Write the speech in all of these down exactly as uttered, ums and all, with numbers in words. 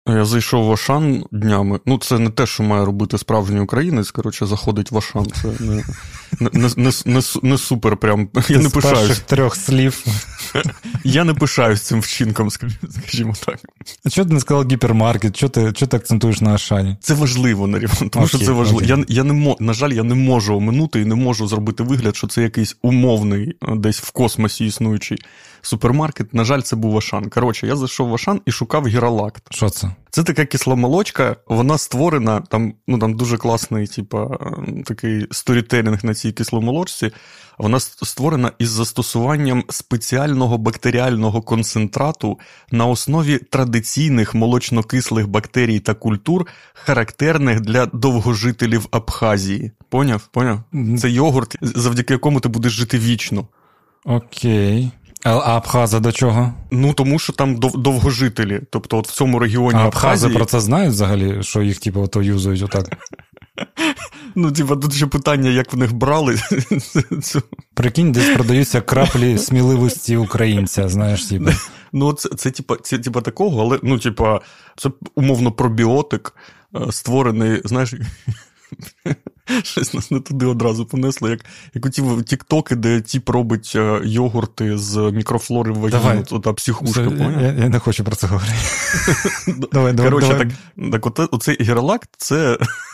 Я зайшов в Ашан днями. Ну, це не те, що має робити справжній українець, коротше, заходить в Ашан. Це не, не, не, не, не, не супер прям. Я не пишаюсь. З перших трьох слів. Я не пишаюсь цим вчинком, скажімо так. А чого ти не сказав гіпермаркет? Чого ти, чого ти акцентуєш на Ашані? Це важливо, Нарімон, тому окей, що це важливо. Я, я не мо, на жаль, я не можу оминути і не можу зробити вигляд, що це якийсь умовний, десь в космосі існуючий супермаркет. На жаль, це був Ашан. Коротше, я зайшов в Ашан і шукав гіралакт. Що це? Це така кисломолочка, вона створена, там, ну, там дуже класний, типа, такий сторітелінг на цій кисломолочці. Вона створена із застосуванням спеціального бактеріального концентрату на основі традиційних молочнокислих бактерій та культур, характерних для довгожителів Абхазії. Поняв? Поняв? Це йогурт, завдяки якому ти будеш жити вічно. Окей. А Абхази до чого? Ну, тому що там дов- довгожителі. Тобто от в цьому регіоні а Абхазії... Абхази про це знають взагалі, що їх типу ото юзують отак? Ну, типа, тут ще питання, як в них брали. Прикинь, десь продаються краплі сміливості українця, знаєш, типу. Ну, це, це, типа, це, типа, такого, але, ну, типа, це умовно пробіотик, створений, знаєш... Щось нас не туди одразу понесло, як, як у ті тіктоки, де тіп робить йогурти з мікрофлори в вагіні, ота психушка, поняв? Я, я не хочу про це говорити. давай, давай, Коротше, давай. так, так от, оцей гіралакт, це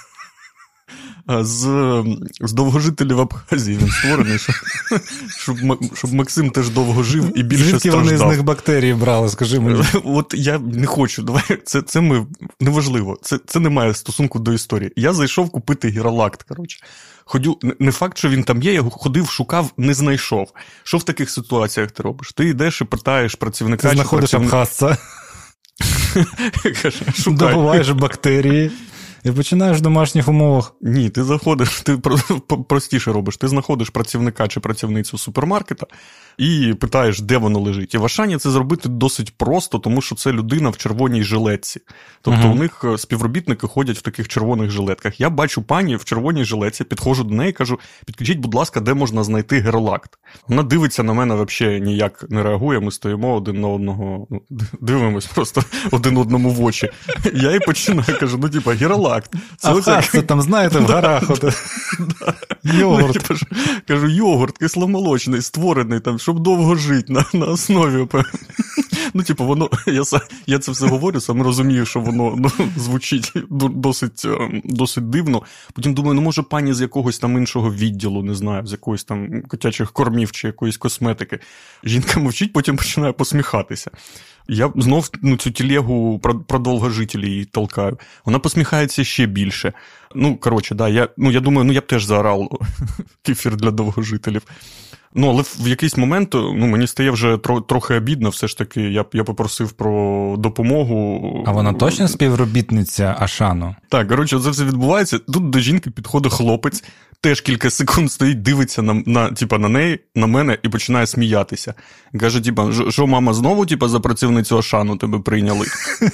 з, з довгожителів Абхазії він створений, щоб, щоб, щоб Максим теж довго жив і більше Звідки страждав. Звідки вони з них бактерії брали, скажи мені? От я не хочу, давай, це, це ми, неважливо, це, це не має стосунку до історії. Я зайшов купити гіралакт, коротше. Ходю, не факт, що він там є, я ходив, шукав, не знайшов. Що в таких ситуаціях ти робиш? Ти йдеш і питаєш працівника... Ти знаходиш абхазця, добуваєш бактерії, і починаєш в домашніх умовах. Ні, ти заходиш, ти простіше робиш. Ти знаходиш працівника чи працівницю супермаркета і питаєш, де воно лежить. І в Ашані це зробити досить просто, тому що це людина в червоній жилетці. Тобто uh-huh. у них співробітники ходять в таких червоних жилетках. Я бачу пані в червоній жилетці, підходжу до неї і кажу, підкажіть, будь ласка, де можна знайти гіралакт. Вона дивиться на мене, взагалі ніяк не реагує, ми стоїмо один на одного, ну, дивимось просто один одному в очі. Я їй починаю, кажу, ну, типа, гіралакт. Це а оця... це там, знаєте, в горах. Йогурт. Кажу, йогурт кисломолочний, створений, там, щоб довго жити на, на основі. Ну, типу, воно, я, я це все говорю, сам розумію, що воно ну, звучить досить, досить дивно. Потім думаю, ну, може, пані з якогось там іншого відділу, не знаю, з якоїсь там котячих кормів чи якоїсь косметики. Жінка мовчить, потім починає посміхатися. Я знов ну, цю телегу про, про довгожителі її толкаю. Вона посміхається ще більше. Ну, коротше, да, я, ну, я думаю, ну, я б теж заорав кефір для довгожителів. Ну, але в якийсь момент, ну, мені стає вже трохи обідно, все ж таки, я, я попросив про допомогу. А вона точно співробітниця Ашану? Так, коротше, це все відбувається. Тут до жінки підходить хлопець, теж кілька секунд стоїть, дивиться на, на, типа, на неї, на мене і починає сміятися. Каже, типа, що мама знову, типа, за працівницю Ашану тебе прийняли?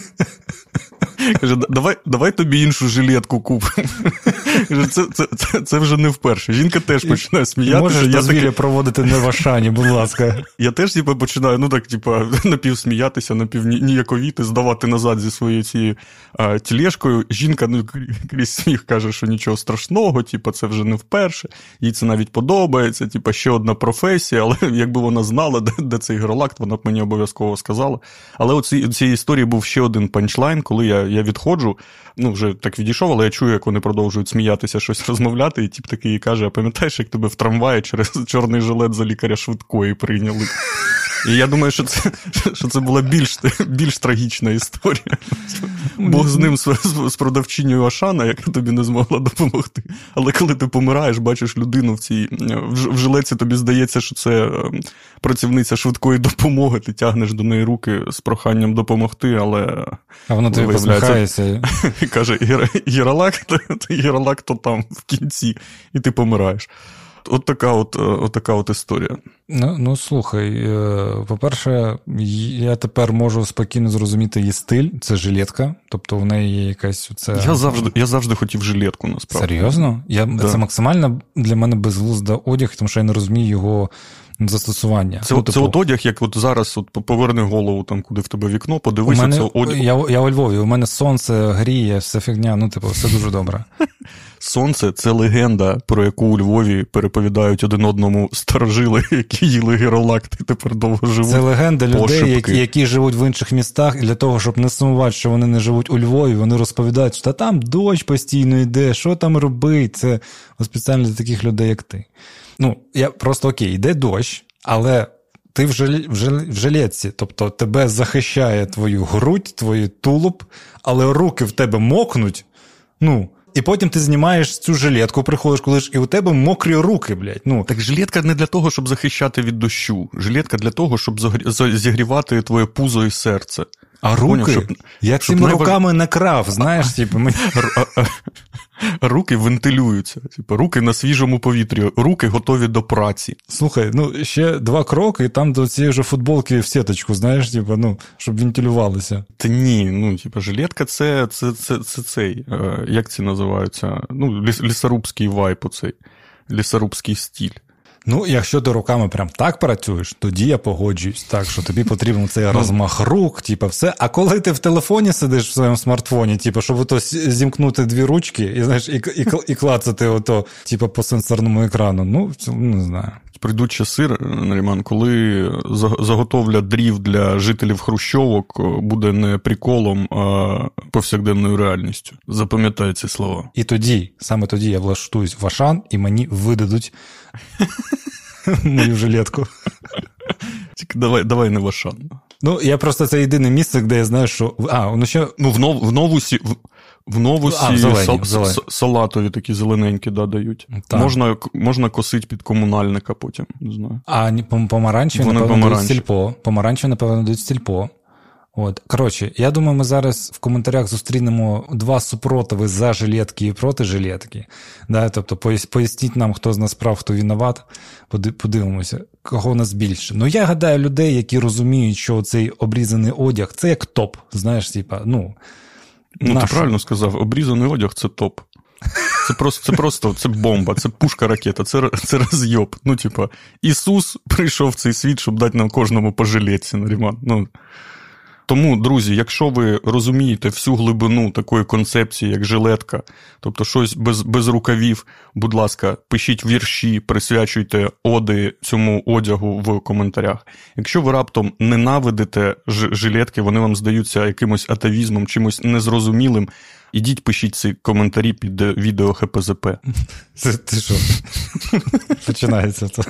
Каже, давай, давай тобі іншу жилетку купимо. Каже, це, це, це, це вже не вперше. Жінка теж починає сміятися. Можеш я дозвілля таки... проводити не в Ашані, будь ласка. Я теж типу, починаю, ну так, типу, напівсміятися, напівніяковіти, здавати назад зі своєю цією а, тілешкою. Жінка, ну, крізь сміх каже, що нічого страшного, типу, це вже не вперше. Їй це навіть подобається, типу, ще одна професія, але якби вона знала, де, де цей гіралакт, вона б мені обов'язково сказала. Але у цій, у цій історії був ще один панчлайн, коли я, я відходжу, ну, вже так відійшов, але я чую, як вони продовжують сміятися, щось розмовляти, і тип такий каже, а пам'ятаєш, як тебе в трамваї через чорний жилет за лікаря швидкої прийняли? І я думаю, що це, що це була більш, більш трагічна історія. Бог з ним, з продавчинею Ашана, яка тобі не змогла допомогти. Але коли ти помираєш, бачиш людину в цій в жилетці, тобі здається, що це працівниця швидкої допомоги, ти тягнеш до неї руки з проханням допомогти, але... А вона тобі посміхається. І каже, гіралакт, гіралакт то там, в кінці, і ти помираєш. От така от, от така от історія. Ну, ну, слухай, по-перше, я тепер можу спокійно зрозуміти її стиль, це жилетка, тобто в неї є якась оце... Я завжди, я завжди хотів жилетку, насправді. Серйозно? Я, да. Це максимально для мене безглузда одяг, тому що я не розумію його застосування. Це, ну, це типу, от одяг, як от зараз от поверни голову, там, куди в тебе вікно, подивися, мене, це одяг. Я, я у Львові, у мене сонце гріє, все фігня, ну, типу, все дуже добре. Сонце – це легенда, про яку у Львові переповідають один одному старожили, які їли гіролакти, тепер довго живуть. Це легенда людей, Пошепки. які, які живуть в інших містах, і для того, щоб не сумувати, що вони не живуть у Львові, вони розповідають, що там дощ постійно йде, що там робить. Це спеціально для таких людей, як ти. Ну, я просто окей, йде дощ, але ти в, жалі, в, жалі, в жилетці, тобто тебе захищає твою грудь, твій тулуб, але руки в тебе мокнуть, ну, і потім ти знімаєш цю жилетку, приходиш, коли ж, і у тебе мокрі руки, блядь. Ну. Так жилетка не для того, щоб захищати від дощу. Жилетка для того, щоб зігрівати твоє пузо і серце. А руки? Поняв, щоб, я щоб цими найваж... руками не крав, знаєш, типу, мені... Руки вентилюються, типу, руки на свіжому повітрі, руки готові до праці. Слухай, ну, ще два кроки, і там до цієї ж футболки в сіточку, знаєш, типу, ну, щоб вентилювалося. Та ні, ну, типу, жилетка це, це, це, це цей, як ці називаються, ну, ліс, лісорубський вайб оцей, лісорубський стиль. Ну, якщо ти руками прям так працюєш, тоді я погоджуюсь. Так, що тобі потрібен цей розмах рук, типу, все. А коли ти в телефоні сидиш в своєму смартфоні, типу, щоб ото зімкнути дві ручки і, знаєш, і, і, і клацати ото, типу, по сенсорному екрану, ну, не знаю. Прийдуть часи, Наріман, коли заготовля дрів для жителів хрущовок буде не приколом, а повсякденною реальністю. Запам'ятай ці слова. І тоді, саме тоді я влаштуюсь в Ашан, і мені видадуть мою жилетку. Тільки давай, давай не в Ашан. Ну, я просто, це єдине місце, де я знаю, що... А, ну ще... Ну, в, нов, в Новусі... В... В Новусі а, в зелені, сал, в зелені. салатові такі зелененькі, да, дають. Можна, можна косити під комунальника потім, не знаю. А помаранчеві, напевно, помаранч. дають сільпо. Помаранчеві, напевно, дають сільпо. От. Коротше, я думаю, ми зараз в коментарях зустрінемо два супротиви за жилетки і проти жилетки. Да? Тобто, поясніть нам, хто з нас прав, хто винуват. Подивимося, кого у нас більше. Ну, я гадаю, людей, які розуміють, що цей обрізаний одяг, це як топ, знаєш, типа, ну... Ну, Наш. Ти правильно сказав, обрізаний одяг – це топ. Це просто, це просто, це бомба, це пушка-ракета, це, це роз'єб. Ну, типа, Ісус прийшов в цей світ, щоб дати нам кожному по жилетці, Наріман. Ну, тому, друзі, якщо ви розумієте всю глибину такої концепції, як жилетка, тобто щось без, без рукавів, будь ласка, пишіть вірші, присвячуйте оди цьому одягу в коментарях. Якщо ви раптом ненавидите жилетки, вони вам здаються якимось атавізмом, чимось незрозумілим, ідіть пишіть ці коментарі під відео ха пе зет пе. Це ти що? Починається це.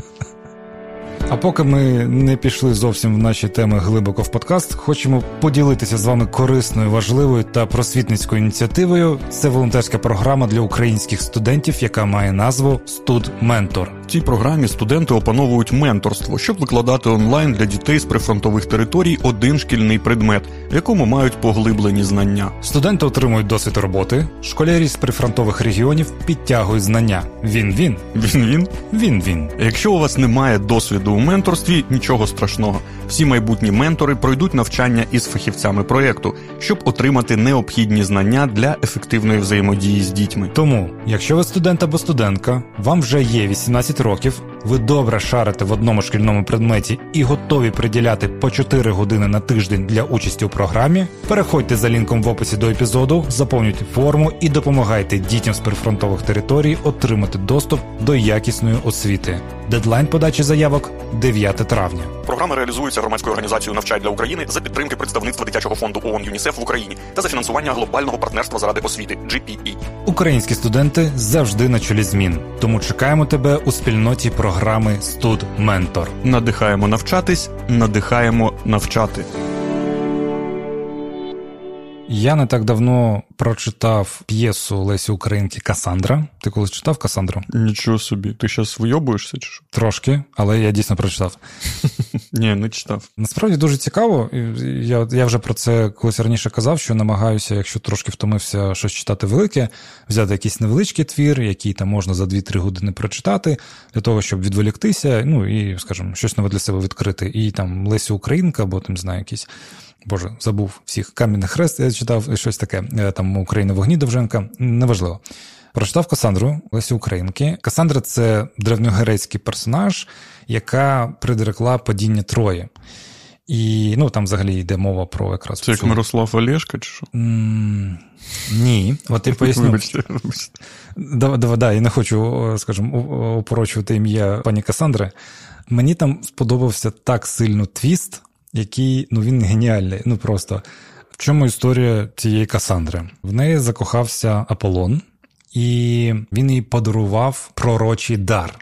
А поки ми не пішли зовсім в наші теми глибоко в подкаст, хочемо поділитися з вами корисною, важливою та просвітницькою ініціативою. Це волонтерська програма для українських студентів, яка має назву «Студментор». В цій програмі студенти опановують менторство, щоб викладати онлайн для дітей з прифронтових територій один шкільний предмет, в якому мають поглиблені знання. Студенти отримують досвід роботи, школярі з прифронтових регіонів підтягують знання. Він-він. Він-він? Він-він. Якщо у вас немає досвіду у менторстві, нічого страшного. Всі майбутні ментори пройдуть навчання із фахівцями проєкту, щоб отримати необхідні знання для ефективної взаємодії з дітьми. Тому, якщо ви студент або студентка, вам вже є вісімнадцять років, ви добре шарите в одному шкільному предметі і готові приділяти по чотири години на тиждень для участі у програмі, переходьте за лінком в описі до епізоду, заповнюйте форму і допомагайте дітям з прифронтових територій отримати доступ до якісної освіти. Дедлайн подачі заявок – дев'яте травня. Програма реалізується громадською організацією «Навчай для України» за підтримки представництва дитячого фонду ООН ЮНІСЕФ в Україні та за фінансування глобального партнерства заради освіти джі пі і. Українські студенти завжди на чолі змін. Тому чекаємо тебе у спільноті програми «Студментор». Надихаємо навчатись, надихаємо навчати. Я не так давно прочитав п'єсу Лесі Українки «Касандра». Ти колись читав «Касандру»? Нічого собі. Ти зараз вийобуєшся чи що? Трошки, але я дійсно прочитав. Ні, не читав. Насправді дуже цікаво. Я, я вже про це колись раніше казав, що намагаюся, якщо трошки втомився щось читати велике, взяти якийсь невеличкий твір, який там можна за дві-три години прочитати, для того, щоб відволіктися, ну і, скажімо, щось нове для себе відкрити. І там Лесі Українка, або там, знаю, якісь... Боже, забув всіх. Кам'яний хрест я читав, щось таке. Там «Україна в вогні» Довженка. Неважливо. Прочитав Кассандру Лесі Українки. Кассандра – це древньогрецький персонаж, яка предрекла падіння Трої. І, ну, там взагалі йде мова про якраз... Це як Мирослав Олешко, чи що? М- ні, от я поясню. Вибачте, вибачте. Да, да, да, я не хочу, скажімо, опорочувати ім'я пані Кассандри. Мені там сподобався так сильно твіст, який, ну, він геніальний, ну, просто. В чому історія цієї Кассандри? В неї закохався Аполлон, і він їй подарував пророчий дар.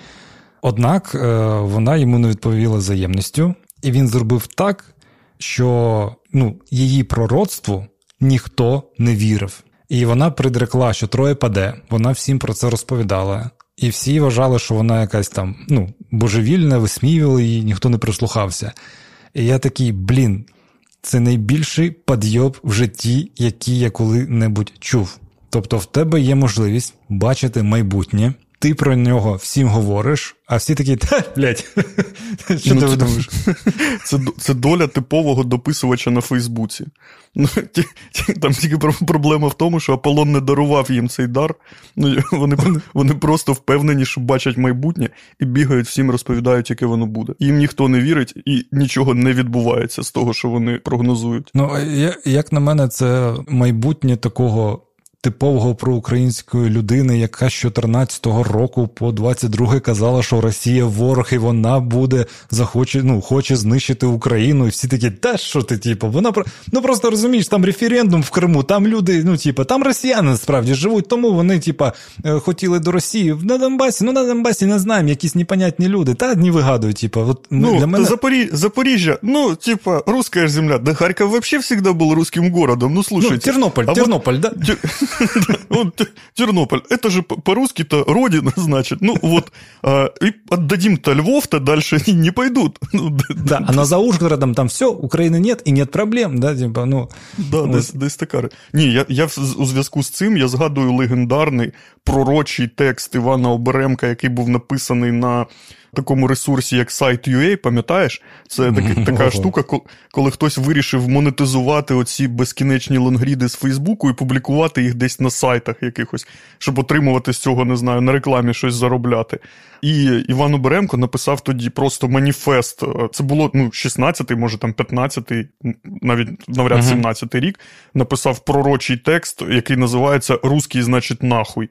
Однак вона йому не відповіла взаємністю, і він зробив так, що, ну, її пророцтву ніхто не вірив. І вона предрекла, що Троя паде, вона всім про це розповідала. І всі вважали, що вона якась там, ну, божевільна, висміювали її, ніхто не прислухався. І я такий, блін, це найбільший підйоб в житті, який я коли-небудь чув. Тобто в тебе є можливість бачити майбутнє, ти про нього всім говориш, а всі такі, та, блядь, що ну, ти думаєш? Це, це доля типового дописувача на Фейсбуці. Ну, ті, ті, там тільки проблема в тому, що Аполлон не дарував їм цей дар. Ну, вони, вони просто впевнені, що бачать майбутнє і бігають всім, розповідають, яке воно буде. Їм ніхто не вірить і нічого не відбувається з того, що вони прогнозують. Ну, як на мене, це майбутнє такого типового проукраїнської людини, яка з чотирнадцятого року по двадцять другий казала, що Росія ворог, і вона буде, захоче, ну, хоче знищити Україну, і всі такі, та що ти, типу, вона, ну, просто розумієш, там референдум в Криму, там люди, ну, типу, там росіяни насправді живуть, тому вони, типу, хотіли до Росії, на Донбасі, ну, на Донбасі, не знаємо, якісь непонятні люди, та не вигадують, типу, от, ну, для мене... Запорі... Запоріжжя, ну, типу, русская ж земля, да Харьков вообще всегда был русским городом, ну, слушайте. Ну, Тернополь, а Тернополь, вот... да? Вот Тернополь, это же по-русски-то родина, значит. Ну вот, а, и отдадим-то Львов-то дальше не пойдут. Ну, да, а на за Ужгородом там все, України нет і нет проблем, да, типа, ну. Да, десь, десь така. Ні, я, я у зв'язку з цим, я згадую легендарний пророчий текст Івана Оберемка, який був написаний на такому ресурсі, як сайт точка ю а, пам'ятаєш? Це така, така штука, коли хтось вирішив монетизувати оці безкінечні лонгріди з Фейсбуку і публікувати їх десь на сайтах якихось, щоб отримувати з цього, не знаю, на рекламі щось заробляти. І Іван Оберемко написав тоді просто маніфест. Це було, ну, шістнадцятий, може там п'ятнадцятий, навіть навряд сімнадцятий рік. Написав пророчий текст, який називається «Русський, значить, нахуй».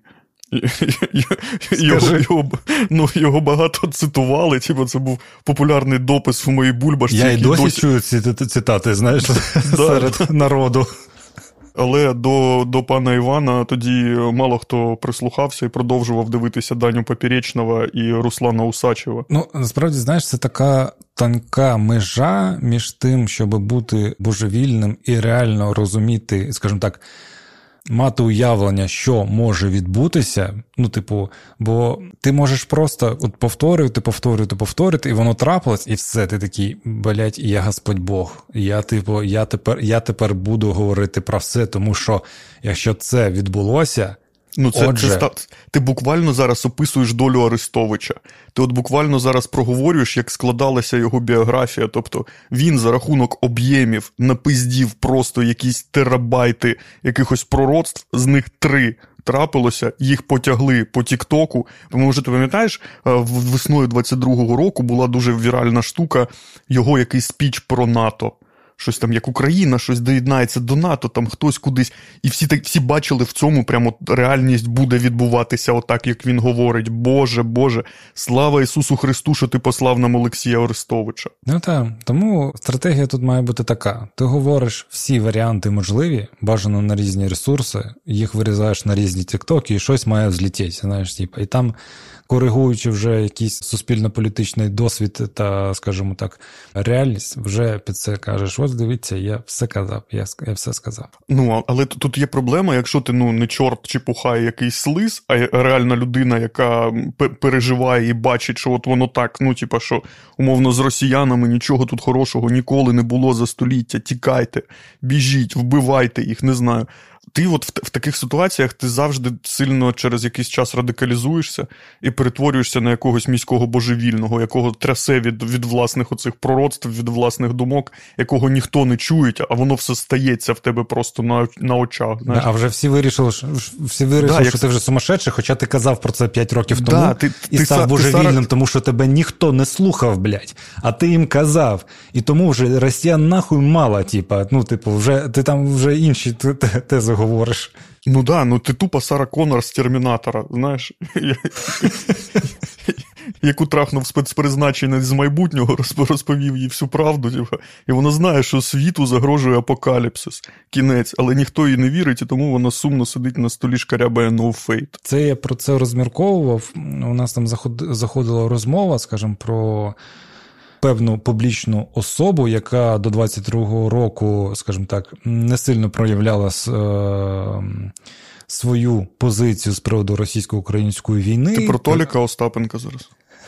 Його, його, ну, його багато цитували, типу, це був популярний допис в моїй бульбашці. Я і досі, досі чую ці цитати, знаєш, серед народу. Але до, до пана Івана тоді мало хто прислухався і продовжував дивитися Даню Поперечного і Руслана Усачева. Ну, насправді, знаєш, це така тонка межа між тим, щоб бути божевільним і реально розуміти, скажімо так, мати уявлення, що може відбутися, ну, типу, бо ти можеш просто от повторювати, повторювати, повторювати, і воно трапилось, і все, ти такий, блядь, я Господь Бог, я, типу, я тепер, я тепер буду говорити про все, тому що, якщо це відбулося, ну, це, отже... це, ти буквально зараз описуєш долю Арестовича. Ти от буквально зараз проговорюєш, як складалася його біографія. Тобто він за рахунок об'ємів напиздів просто якісь терабайти якихось пророцтв, з них три трапилося, їх потягли по Тік-Току. Тому що ти пам'ятаєш, весною двадцять другого року була дуже віральна штука, його якийсь спіч про НАТО. Щось там, як Україна, щось доєднається до НАТО, там хтось кудись. І всі, так, всі бачили в цьому, прямо реальність буде відбуватися отак, як він говорить. Боже, Боже, слава Ісусу Христу, що ти послав нам Олексія Арестовича. Ну так, тому стратегія тут має бути така. Ти говориш всі варіанти можливі, бажано на різні ресурси, їх вирізаєш на різні тіктоки, і щось має взлетіти, знаєш, типу. І там, коригуючи вже якийсь суспільно-політичний досвід та, скажімо так, реальність, вже під це кажеш, ось дивіться, я все казав, я, я все сказав. Ну, але тут є проблема, якщо ти, ну, не чорт чепухає якийсь слиз, а реальна людина, яка переживає і бачить, що от воно так, ну, типа, що, умовно, з росіянами нічого тут хорошого ніколи не було за століття, тікайте, біжіть, вбивайте їх, не знаю. ти от в, в таких ситуаціях ти завжди сильно через якийсь час радикалізуєшся і перетворюєшся на якогось міського божевільного, якого трясе від, від власних оцих пророцтв, від власних думок, якого ніхто не чує, а воно все стається в тебе просто на, на очах. Знаєш? Да, а вже всі вирішили, всі вирішили да, що як... ти вже сумасшедший, хоча ти казав про це п'ять років тому да, ти, і ти, став ти, божевільним, ти... тому що тебе ніхто не слухав, блядь, а ти їм казав. І тому вже росіян нахуй мало, типа, ну, типу, вже, ти там вже інші тези говориш. Ну да, ну ти тупо Сара Коннор з Термінатора, знаєш, яку трахнув спецпризначений з майбутнього, розповів їй всю правду, типу, і вона знає, що світу загрожує апокаліпсис, кінець, але ніхто їй не вірить, і тому вона сумно сидить на столі, шкарябає no fate. Це я про це розмірковував, у нас там заходила розмова, скажімо, про певну публічну особу, яка до двадцять другого року, скажімо так, не сильно проявляла е, свою позицію з приводу російсько-української війни. Ти про Толіка Остапенка зараз?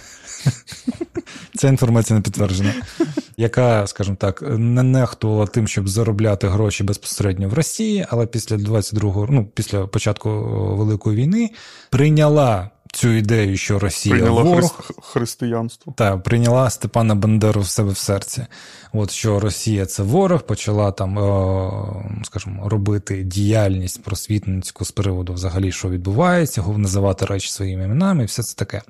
Ця інформація не підтверджена. Яка, скажімо так, не нехтувала тим, щоб заробляти гроші безпосередньо в Росії, але після двадцять другого, ну, після початку Великої війни прийняла цю ідею, що Росія прийняла ворог. Хри... християнство. Так, прийняла Степана Бандеру в себе в серці. От, що Росія – це ворог, почала там, о, скажімо, робити діяльність просвітницьку з приводу взагалі, що відбувається, називати речі своїми іменами і все це таке.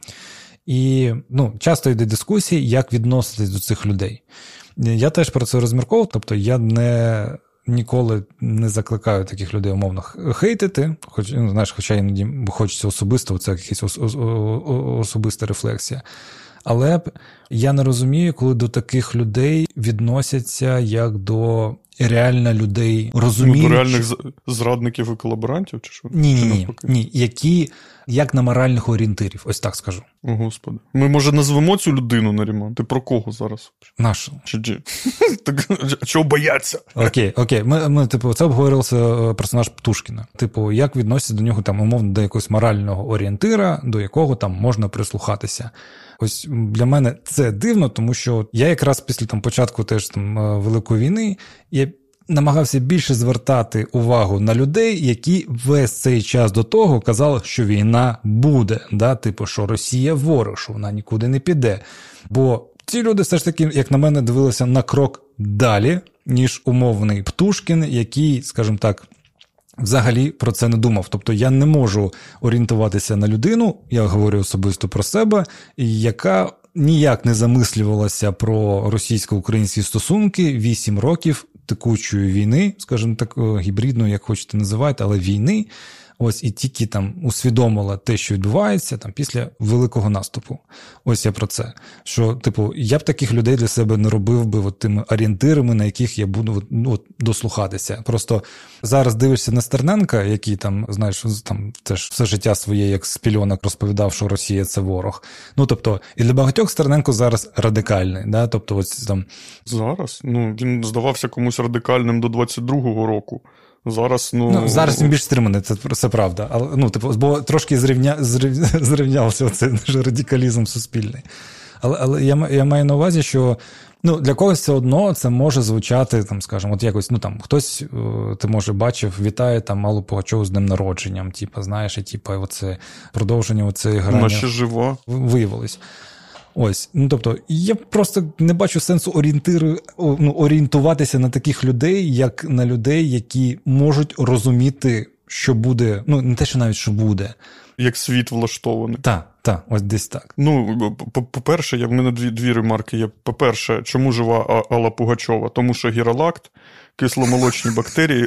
І, ну, часто йде дискусії, як відноситись до цих людей. Я теж про це розмірковував, тобто я не... ніколи не закликаю таких людей умовно хейтити, хоч, ну, знаєш, хоча іноді хочеться особисто, це якась ос- ос- особиста рефлексія. Але я не розумію, коли до таких людей відносяться як до реально людей розуміючих. Ну, до реальних зрадників і колаборантів? Чи що? Ні, чи ні, ні, які як на моральних орієнтирів, ось так скажу. О, Господи. Ми, може, назвемо цю людину, Наріман? Ти про кого зараз? Нашу. Чи джі? Так, а чого бояться? Окей, окей. Ми, ми, типу, це обговорювався персонаж Птушкіна. Типу, як відносяться до нього, там, умовно, до якогось морального орієнтира, до якого там можна прислухатися. Ось для мене це дивно, тому що я якраз після там початку теж там Великої війни, я намагався більше звертати увагу на людей, які весь цей час до того казали, що війна буде, да? Типу, що Росія ворог, що вона нікуди не піде. Бо ці люди все ж таки, як на мене, дивилися на крок далі, ніж умовний Птушкін, який, скажімо так, взагалі про це не думав. Тобто я не можу орієнтуватися на людину, я говорю особисто про себе, яка ніяк не замислювалася про російсько-українські стосунки вісім років текучої війни, скажімо так, гібридної, як хочете називати, але війни. Ось і тільки там усвідомила те, що відбувається там після великого наступу. Ось я про це. Що, типу, я б таких людей для себе не робив би от тими орієнтирами, на яких я буду ну, дослухатися. Просто зараз дивишся на Стерненка, який там, знаєш, там теж все життя своє, як з пільонок, розповідав, що Росія – це ворог. Ну, тобто, і для багатьох Стерненко зараз радикальний, да? Тобто, ось там... Зараз? Ну, він здавався комусь радикальним до двадцять другого року. Зараз, ну... ну... Зараз він більш стриманий, це, це правда. Але, ну, типу, бо трошки зрівня... зрів... зрівнявся оцей радикалізм суспільний. Але, але я, я маю на увазі, що ну, для когось все одно це може звучати, там, скажімо, от якось, ну, там, хтось, ти, може, бачив, вітає там Аллу Пугачову з днем народженням, типу, знаєш, і, типу, оце продовження оцеї грання. Вона ще жива. Виявилось. Ось, ну, тобто, я просто не бачу сенсу орієнтиру, ну, орієнтуватися на таких людей, як на людей, які можуть розуміти, що буде, ну, не те, що навіть, що буде. Як світ влаштований. Так, так, ось десь так. Ну, по-перше, я, в мене дві, дві ремарки є. По-перше, чому жива Алла Пугачова? Тому що гіролакт, кисломолочні бактерії...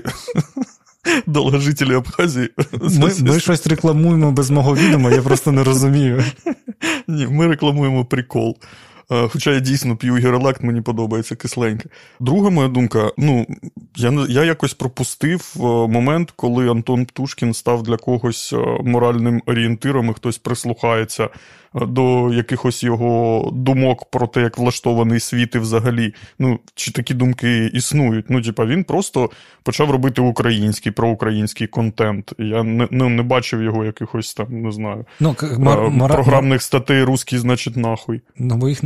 Довгожителі Абхазії. Ми, ми щось рекламуємо без мого відома, я просто не розумію. Ні, ми рекламуємо прикол. Хоча я дійсно п'ю гіролакт, мені подобається кисленьке. Друга моя думка, ну, я, я якось пропустив момент, коли Антон Птушкін став для когось моральним орієнтиром, і хтось прислухається до якихось його думок про те, як влаштований світ і взагалі. Ну, чи такі думки існують. Ну, типа, він просто почав робити український, проукраїнський контент. Я не, не, не бачив його якихось там, не знаю, ну, мор- програмних статей «Русський, значить, нахуй». Ну, бо їх немає.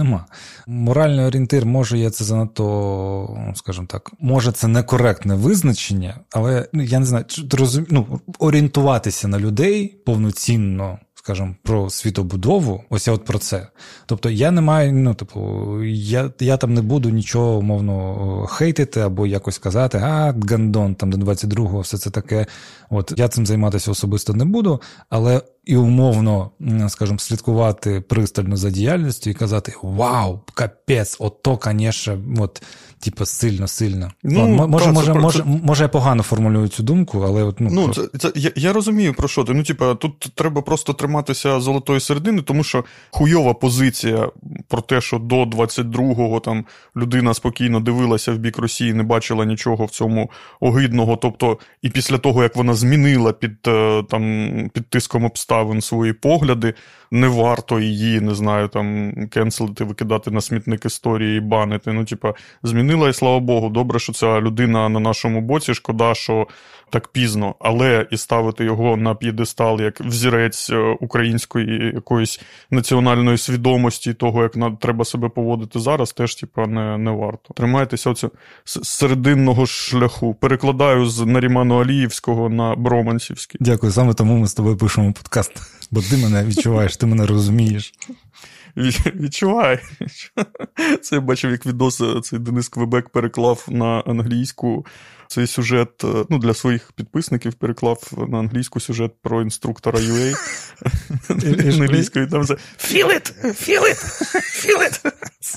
нема. Моральний орієнтир, може, є це занадто, скажімо так, може це некоректне визначення, але, я не знаю, розум... ну, орієнтуватися на людей повноцінно, скажімо, про світобудову, ось я от про це. Тобто я не маю, ну, типу, я, я там не буду нічого, умовно, хейтити або якось казати, а, гандон, там до двадцять другого, все це таке. От, я цим займатися особисто не буду, але і умовно, скажімо, слідкувати пристально за діяльністю і казати, вау, капець, ото, звісно, от, типу, сильно-сильно. Ну, може, та, може, це, може, це... може, я погано формулюю цю думку, але... От, ну, ну просто... це, це, я, я розумію, про що ти. Ну, типу, тут треба просто триматися золотої середини, тому що хуйова позиція про те, що до двадцять другого там людина спокійно дивилася в бік Росії, не бачила нічого в цьому огидного, тобто і після того, як вона змінила під, там, під тиском обставин свої погляди, не варто її, не знаю, там, кенселити, викидати на смітник історії і банити. Ну, типа, змінила, і слава Богу, добре, що ця людина на нашому боці, шкода, що так пізно, але і ставити його на п'єдестал як взірець української якоїсь національної свідомості, того, як на, треба себе поводити зараз, теж, типа, не, не варто. Тримайтеся оцього серединного шляху. Перекладаю з Наріману-Аліївського на Броманцівський. Дякую, саме тому ми з тобою пишемо подкаст, бо ти мене відчуваєш, ти мене розумієш. Відчувай. Це я бачив, як відос цей Денис Квебек переклав на англійську цей сюжет, ну, для своїх підписників переклав на англійську сюжет про інструктора ю ей. Англійською там це «Feel it! Feel it! Feel it!»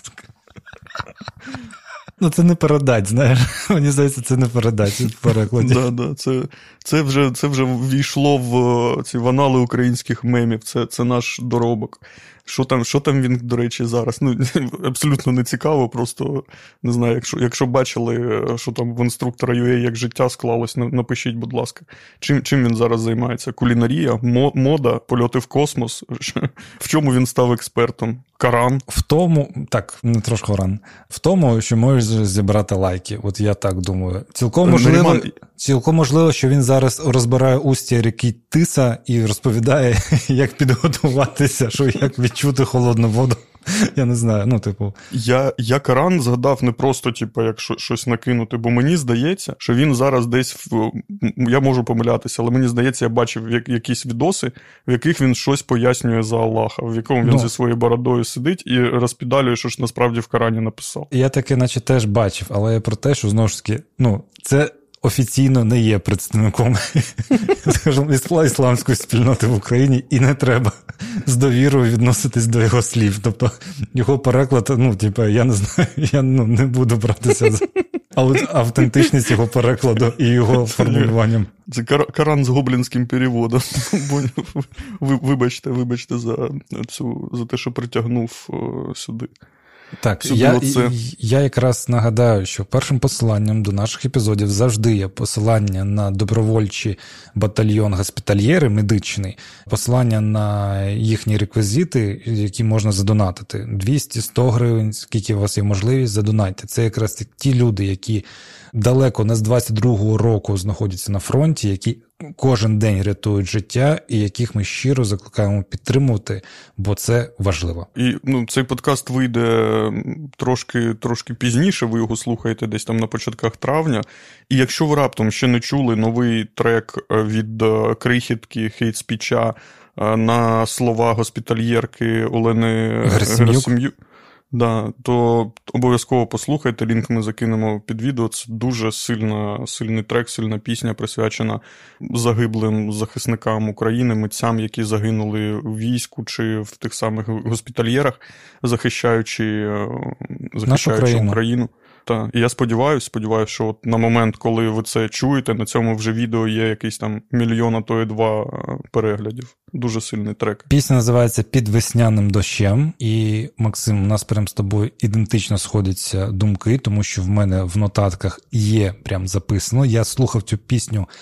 Ну, це не передать, знаєш. Мені здається, це не передать в перекладі. Да, да, це, це, вже, це вже ввійшло в ці в анали українських мемів. Це, це наш доробок. Що там, що там він, до речі, зараз? Ну, абсолютно не цікаво, просто, не знаю, якщо, якщо бачили, що там в інструктора ю ей як життя склалось, напишіть, будь ласка. Чим, чим він зараз займається? Кулінарія, мода, польоти в космос? В чому він став експертом? Коран? В тому, так, не трошки Коран, в тому, що можеш зібрати лайки, от я так думаю. Цілком можливо, цілком можливо, що він зараз розбирає устя ріки Тиса і розповідає, як підготуватися, що як відчути холодну воду. Я не знаю, ну, типу... Я, я Коран згадав не просто, типу, як щось накинути, бо мені здається, що він зараз десь, в... я можу помилятися, але мені здається, я бачив якісь відоси, в яких він щось пояснює за Аллаха, в якому він ну, зі своєю бородою сидить і розпідалює, що ж насправді в Корані написав. Я таке наче теж бачив, але про те, що, знову ж таки, ну, це... офіційно не є представником, скажімо, ісламської спільноти в Україні, і не треба з довірою відноситись до його слів. Тобто його переклад, ну, типу, я не знаю, я ну, не буду братися за автентичність його перекладу і його формулюванням. Це Коран з гоблінським переводом. Вибачте, вибачте за цю, за те, що притягнув сюди. Так, я, я якраз нагадаю, що першим посиланням до наших епізодів завжди є посилання на добровольчий батальйон госпітальєри медичний, посилання на їхні реквізити, які можна задонатити. двісті, сто гривень, скільки у вас є можливість, задонатьте. Це якраз ті люди, які далеко не з двадцять другого року знаходяться на фронті, які кожен день рятують життя і яких ми щиро закликаємо підтримувати, бо це важливо. І ну, цей подкаст вийде трошки, трошки пізніше, ви його слухаєте десь там на початках травня. І якщо ви раптом ще не чули новий трек від Крихітки, хейт-спіча на слова госпітальєрки Олени Герасим'юк, да, то обов'язково послухайте, лінк ми закинемо під відео. Це дуже сильна, сильний трек, сильна пісня, присвячена загиблим захисникам України, митцям, які загинули в війську чи в тих самих госпітальєрах, захищаючи, захищаючи Україну. Та, і я сподіваюся, сподіваюся, що от на момент, коли ви це чуєте, на цьому вже відео є якийсь там мільйон, а то і два переглядів. Дуже сильний трек. Пісня називається «Під весняним дощем». І, Максим, у нас прям з тобою ідентично сходяться думки, тому що в мене в нотатках є прям записано. Я слухав цю пісню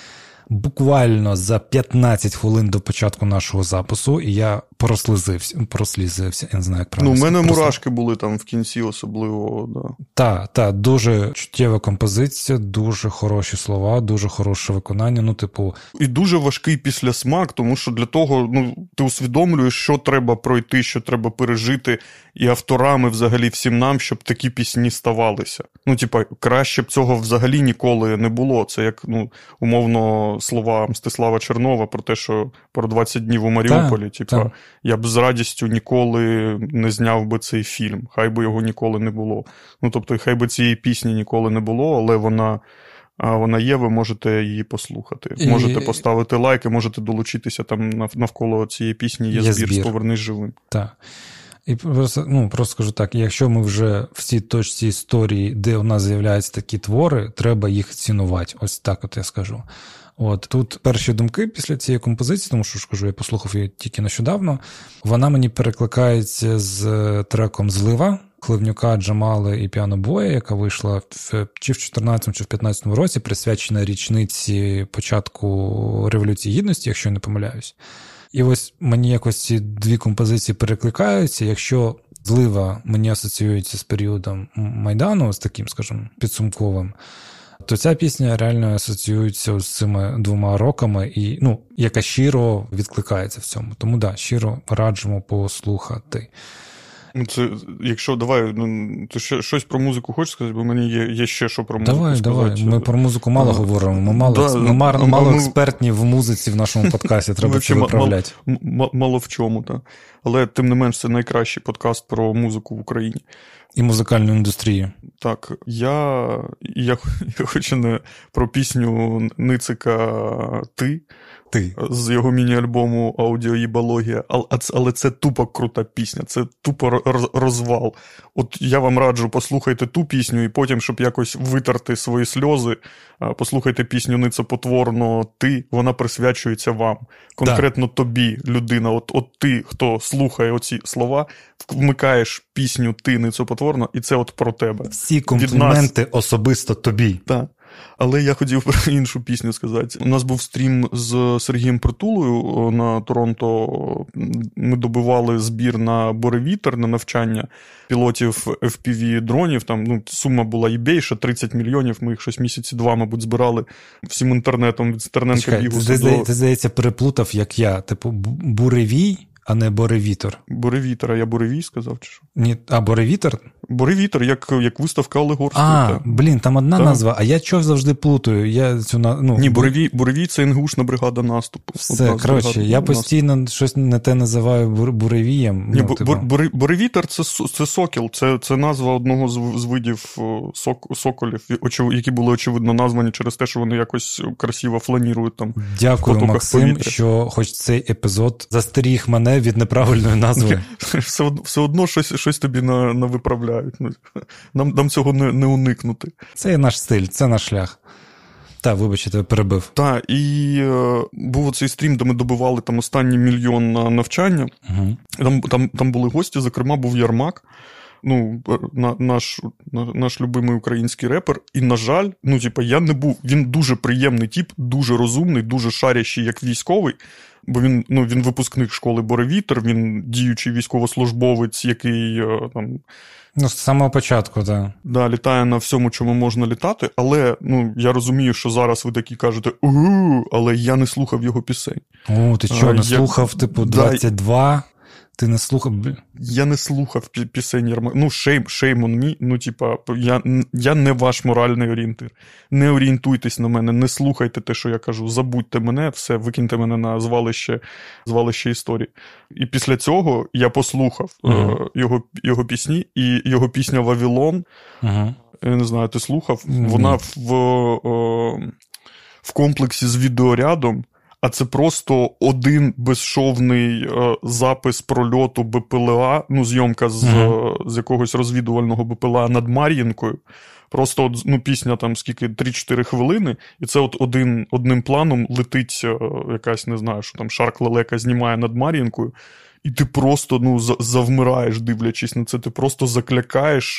буквально за п'ятнадцять хвилин до початку нашого запису, і я прослизився, прослізився, я не знаю, як правильно. Ну, у мене Просто... мурашки були там в кінці особливо, да. Так, так, дуже чуттєва композиція, дуже хороші слова, дуже хороше виконання, ну, типу... І дуже важкий післясмак, тому що для того, ну, ти усвідомлюєш, що треба пройти, що треба пережити, і авторами взагалі всім нам, щоб такі пісні ставалися. Ну, типа, краще б цього взагалі ніколи не було. Це як, ну, умовно, слова Мстислава Чернова про те, що про двадцять днів у Маріуполі, так, типа, так. Я б з радістю ніколи не зняв би цей фільм, хай би його ніколи не було. Ну, тобто, хай би цієї пісні ніколи не було, але вона... А вона є, ви можете її послухати. І... Можете поставити лайки, можете долучитися, там навколо цієї пісні є, є збір, збір. «Повернись живим». Так. І просто, ну, просто скажу так, якщо ми вже в цій точці історії, де у нас з'являються такі твори, треба їх цінувати. Ось так от я скажу. От тут перші думки після цієї композиції, тому що ж кажу, я послухав її тільки нещодавно, вона мені перекликається з треком «Злива» Хливнюка, Джамали і Піанобоя, яка вийшла в, чи в чотирнадцятому, чи в п'ятнадцятому році, присвячена річниці початку Революції Гідності, якщо я не помиляюсь. І ось мені якось ці дві композиції перекликаються. Якщо «Злива» мені асоціюється з періодом Майдану, з таким, скажімо, підсумковим, то ця пісня реально асоціюється з цими двома роками, і, ну, яка щиро відкликається в цьому. Тому, да, щиро раджимо послухати. Це, якщо, давай, ну, ти ще щось про музику хочеш сказати, бо мені є, є ще що про музику давай, сказати. Давай, давай, ми про музику мало а, говоримо, ми мало, да, ми мало, мало експертні в музиці в нашому подкасті, треба це виправляти. Мало, мало в чому, так. Але, тим не менш, це найкращий подкаст про музику в Україні. І музикальну індустрію. Так, я, я, я хочу не про пісню Ницика «Ти», Ти. З його міні-альбому «Аудіоїбологія», але це тупо крута пісня, це тупо розвал. От я вам раджу, послухайте ту пісню, і потім, щоб якось витерти свої сльози, послухайте пісню «Ницопотворно Ти», вона присвячується вам. Конкретно так. Тобі, людина, от, от ти, хто слухає оці слова, вмикаєш пісню «Ти, Ницопотворно», і це от про тебе. Всі компліменти особисто тобі. Так. Але я хотів про іншу пісню сказати. У нас був стрім з Сергієм Притулою на Торонто. Ми добивали збір на «Буревітер», на навчання пілотів еф пі ві-дронів. Там, ну, сума була і більша, тридцять мільйонів. Ми їх щось місяці два, мабуть, збирали всім інтернетом від Стерненка Бігуса. Ти, до... ти, здається, переплутав, як я. Типу, «Буревій», а не «Буревітер». «Буревітер», а я «Буревій» сказав, чи що? Ні, а «Буревітер»? «Буревітер», як, як виставка Олегорської. А, та. блін, там одна та. назва, а я чого завжди плутаю? Я цю, ну, Ні, Буревій, Буревій – це ен ге ушна бригада наступу. Все, коротше, я постійно наступу. Щось не те називаю Буревієм. Ні, ну, типу. бур, Буревітер – це, це сокіл, це, це назва одного з, з видів сок, соколів, які були, очевидно, названі через те, що вони якось красиво фланірують там. Дякую, в Максим, повітря. Що хоч цей епізод застеріг мене від неправильної назви. Все одно, все одно щось, щось тобі на, на виправляють. Нам, нам цього не, не уникнути. Це наш стиль, це наш шлях. Так, вибач, я тебе перебив. Так, і е, був оцей стрім, де ми добивали там останній мільйон на навчання. Угу. Там, там, там були гості, зокрема, був Ярмак, ну, на, наш, на, наш любимий український репер. І, на жаль, ну, типу, я не був, він дуже приємний тип, дуже розумний, дуже шарящий, як військовий. Бо він, ну, він випускник школи «Буревітер», він діючий військовослужбовець, який там... Ну, з самого початку, так. Да, літає на всьому, чому можна літати, але, ну, я розумію, що зараз ви такі кажете, угу, але я не слухав його пісень. О, ти що, не я... слухав, типу, двадцять два? Ти не слухав? Я не слухав пісень Ярмака. Ну, shame, shame on me. Ну, типа, я, я не ваш моральний орієнтир. Не орієнтуйтесь на мене, не слухайте те, що я кажу. Забудьте мене, все, викиньте мене на звалище, звалище історії. І після цього я послухав uh-huh. його, його пісні, і його пісня «Вавилон», uh-huh. я не знаю, ти слухав, uh-huh. вона в, в комплексі з відеорядом, а це просто один безшовний е, запис прольоту Бе Пе Ел А, ну, зйомка з, mm-hmm. з якогось розвідувального Бе Пе Ел А над Мар'їнкою. Просто, от, ну, пісня там скільки, три-чотири хвилини, і це от один, одним планом летить е, якась, не знаю, що там, Шарк Лелека знімає над Мар'їнкою, і ти просто, ну, завмираєш, дивлячись на це, ти просто заклякаєш,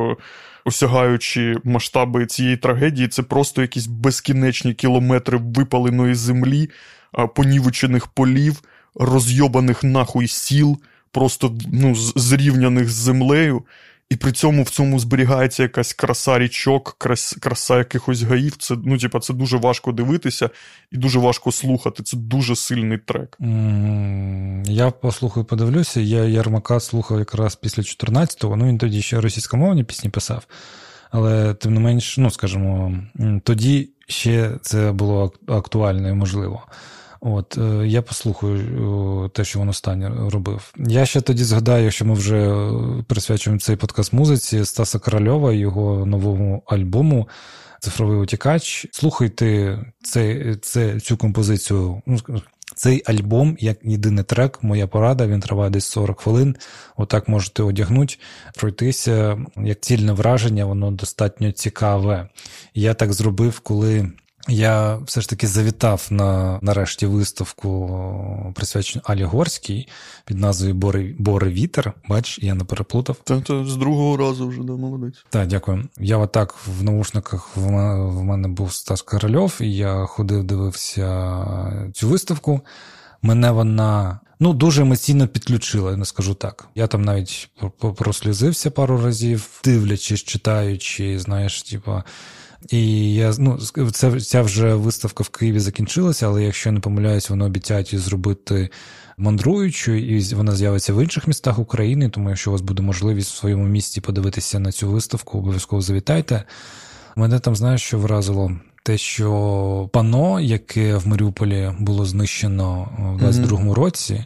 осягаючи масштаби цієї трагедії, це просто якісь безкінечні кілометри випаленої землі, понівечених полів, розйобаних нахуй сіл, просто, ну, зрівняних з землею, і при цьому в цьому зберігається якась краса річок, краса, краса якихось гаїв. Це, ну, типа, це дуже важко дивитися і дуже важко слухати. Це дуже сильний трек. Mm, я послухаю, подивлюся. Я Єрмака слухав якраз після чотирнадцятого, ну він тоді ще російськомовні пісні писав. Але, тим не менш, ну, скажімо, тоді ще це було актуально і можливо. От, я послухаю те, що він останнє робив. Я ще тоді згадаю, що ми вже присвячуємо цей подкаст музиці Стаса Корольова, його новому альбому «Цифровий утікач». Слухайте цей, цей, цю композицію, цей альбом, як єдиний трек, моя порада, він триває десь сорок хвилин. Отак можете одягнути, пройтися. Як цільне враження, воно достатньо цікаве. Я так зробив, коли... Я все ж таки завітав на, нарешті, виставку, присвячену Алі Горській, під назвою «Бори, Бори вітер». Бач, я не переплутав. Та, та з другого разу вже, да, молодець. Так, дякую. Я отак в наушниках, в мене, в мене був Стас Корольов, і я ходив, дивився цю виставку. Мене вона, ну, дуже емоційно підключила, я не скажу так. Я там навіть прослізився пару разів, дивлячись, читаючи, знаєш, типа... І я, ну, це, ця вже виставка в Києві закінчилася, але якщо я не помиляюсь, вони обіцяють її зробити мандруючою, і вона з'явиться в інших містах України, тому якщо у вас буде можливість в своєму місті подивитися на цю виставку, обов'язково завітайте. Мене там, знаєш, що вразило? Те, що панно, яке в Маріуполі було знищено в двадцять другому році,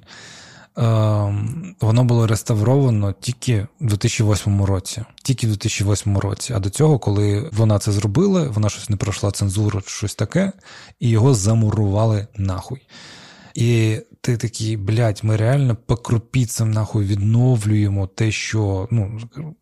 воно було реставровано тільки в дві тисячі восьмому році. Тільки в дві тисячі восьмому році. А до цього, коли вона це зробила, вона щось не пройшла цензуру чи щось таке, і його замурували нахуй. І ти такий, блядь, ми реально по крупицям нахуй відновлюємо те, що, ну,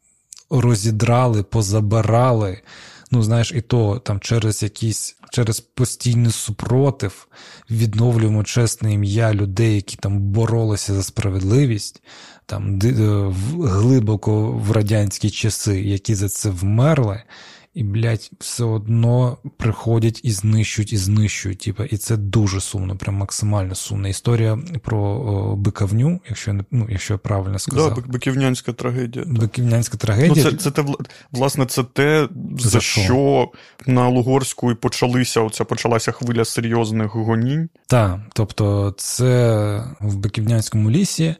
розідрали, позабирали. Ну, знаєш, і то там через якісь, через постійний супротив відновлюємо чесне ім'я людей, які там боролися за справедливість, там глибоко в радянські часи, які за це вмерли, і, блядь, все одно приходять і знищують, і знищують, типу, і це дуже сумно, прям максимально сумно. Історія про о, Биківню, якщо я, ну, якщо я правильно сказав. Так, да, биківнянська трагедія. Биківнянська трагедія. Ну, це, це те, власне, це те, за, за що? що на Лугорську і почалися, оця почалася хвиля серйозних гонінь. Так, тобто це в Биківнянському лісі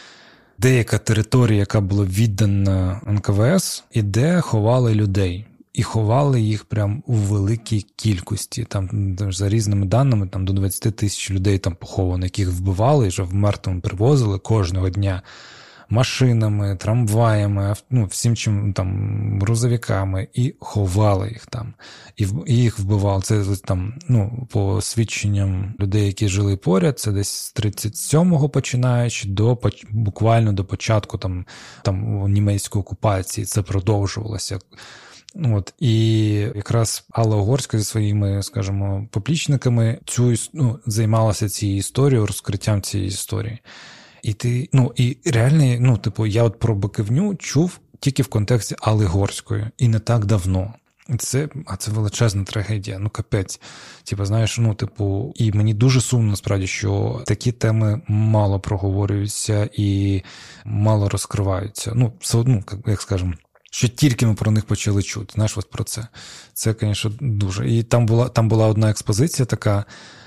деяка територія, яка була віддана ен ка ве ес, і де ховали людей. І ховали їх прям у великій кількості. Там, за різними даними, там до двадцять тисяч людей там поховано, яких вбивали, і вже в мертвому привозили кожного дня машинами, трамваями, ну, всім чим, там, грузовиками, і ховали їх там. І, і їх вбивали. Це там, ну, по свідченням людей, які жили поряд, це десь з тридцять сьомого починаючи до, буквально до початку там, там німецької окупації. Це продовжувалося. От, і якраз Алла Угорська зі своїми, скажімо, поплічниками цю, ну, займалася цією історією, розкриттям цієї історії. І ти, ну, і реально, ну, типу, я от про Биківню чув тільки в контексті Алли Горської, і не так давно. Це, а це величезна трагедія, ну, капець. Типу, знаєш, ну, типу, і мені дуже сумно, насправді, що такі теми мало проговорюються і мало розкриваються. Ну, все одно, як скажемо, що тільки ми про них почали чути, знаєш, от про це. Це, звісно, дуже. І там була, там була одна експозиція така,